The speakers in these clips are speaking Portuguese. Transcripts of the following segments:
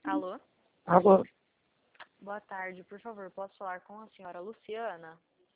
Alô? Alô, Boa tarde, por favor, posso falar com a senhora Luciana?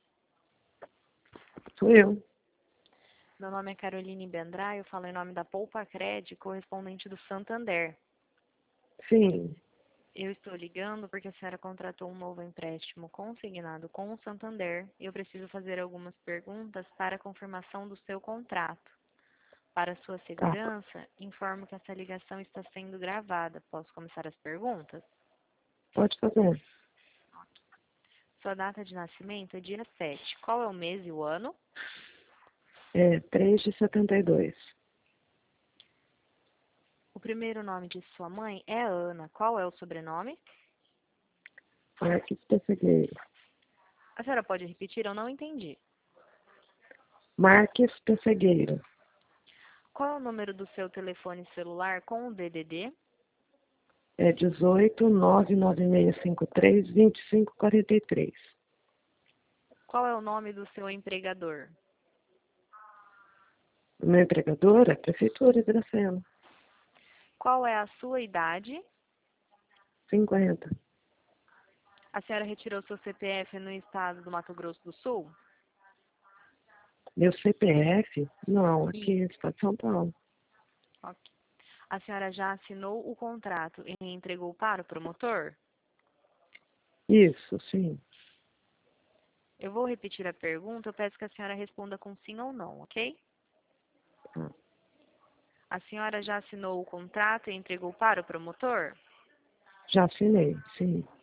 sou eu. Meu nome é Caroline Bendrai, eu falo em nome da Poupa Cred, correspondente do Santander. Sim, Eu estou ligando porque a senhora contratou um novo empréstimo consignado com o Santander e eu preciso fazer algumas perguntas para a confirmação do seu contrato. Para sua tá. segurança, informo que essa ligação está sendo gravada. Posso começar as perguntas? Pode fazer. Sua data de nascimento é dia 7. Qual é o mês e o ano? É 3 de 72. O primeiro nome de sua mãe é Ana. Qual é o sobrenome? Marques Pessegueiro. A senhora pode repetir? Eu não entendi. Marques Pessegueiro. Qual é o número do seu telefone celular com o DDD? É 18 99653 2543. Qual é o nome do seu empregador? O meu empregador é a Prefeitura de Dracena. Qual é a sua idade? 50. A senhora retirou seu CPF no estado do Mato Grosso do Sul? Meu CPF? Não, aqui no estado de São Paulo. Ok. A senhora já assinou o contrato e entregou para o promotor? Isso, sim. Eu vou repetir a pergunta, eu peço que a senhora responda com sim ou não, ok? Tá. A senhora já assinou o contrato e entregou para o promotor? Já assinei, sim.